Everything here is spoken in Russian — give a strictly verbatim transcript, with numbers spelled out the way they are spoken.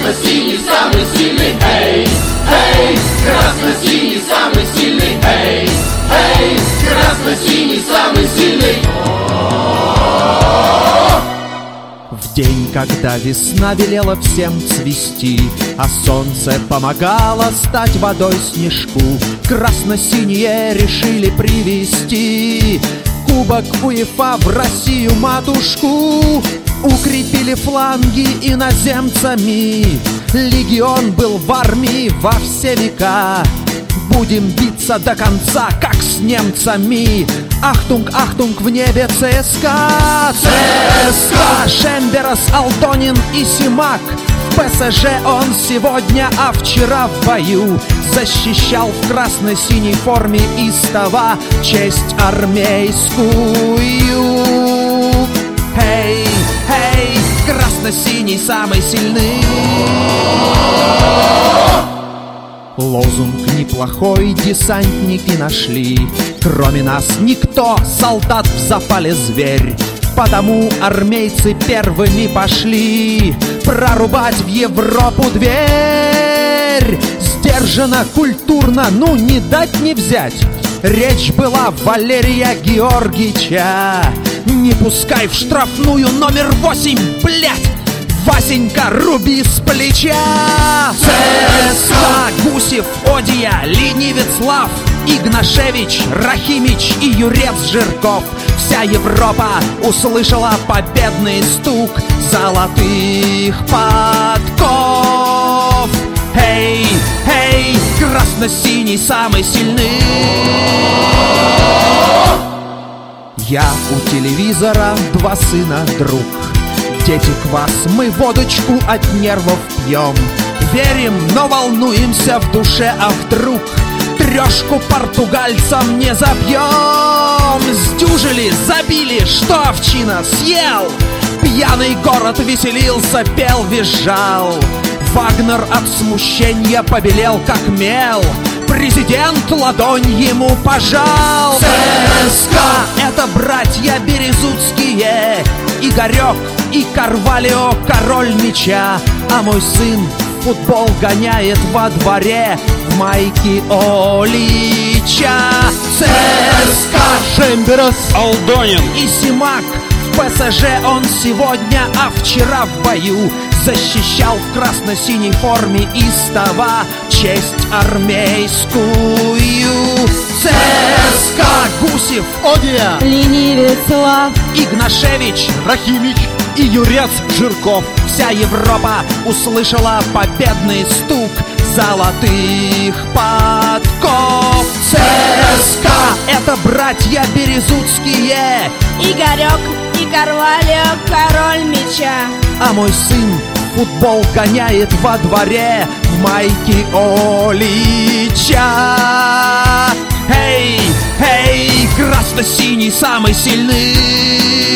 красно-синий самый сильный, эй, эй, красно-синий самый сильный, эй, эй, красно-синий самый сильный. В день, когда весна велела всем цвести, а солнце помогало стать водой снежку, красно-синие решили привезти кубок УЕФА в Россию матушку. Укрепили фланги иноземцами, легион был в армии во все века. Будем биться до конца, как с немцами. Ахтунг, ахтунг, в небе ЦСКА. ЦСКА, Шемберас, Алдонин и Симак. В ПСЖ он сегодня, а вчера в бою защищал в красно-синей форме истова честь армейскую. Эй, эй, красно-синий самый сильный. Лозунг неплохой десантники нашли. Кроме нас никто, солдат в запале зверь. Потому армейцы первыми пошли прорубать в Европу дверь. Сдержанно, культурно, ну не дать не взять. Речь была Валерия Георгича. Не пускай в штрафную номер восемь, блять! Васенька, руби с плеча. ЦСКА, Гусев, Одия, Ленивец, Лав, Игнашевич, Рахимич и Юрец Жирков. Вся Европа услышала победный стук золотых подков. Эй, эй, красно-синий самый сильный. Я у телевизора, два сына, друг. Дети квас, мы водочку от нервов пьем. Верим, но волнуемся в душе, а вдруг трешку португальцам не забьем. Сдюжили, забили, что овчина съел. Пьяный город веселился, пел, визжал. Вагнер от смущения побелел, как мел. Президент ладонь ему пожал. ЦСКА, это братья березутские, Игорек и Карвалио, король мяча. А мой сын футбол гоняет во дворе в майке Олича. ЦСКА, Шемберас, Алдонин и Симак. В ПСЖ он сегодня, а вчера в бою защищал в красно-синей форме истова честь армейскую. ЦСКА, Гусев, Одия, Ленивец, Лав, Игнашевич, Рахимич и Юрец Жирков. Вся Европа услышала победный стук золотых подков. ЦСКА, это братья березутские, Игорек и Карвалио, король мяча. А мой сын футбол гоняет во дворе в майке Олича. Эй, эй, красно-синий самый сильный.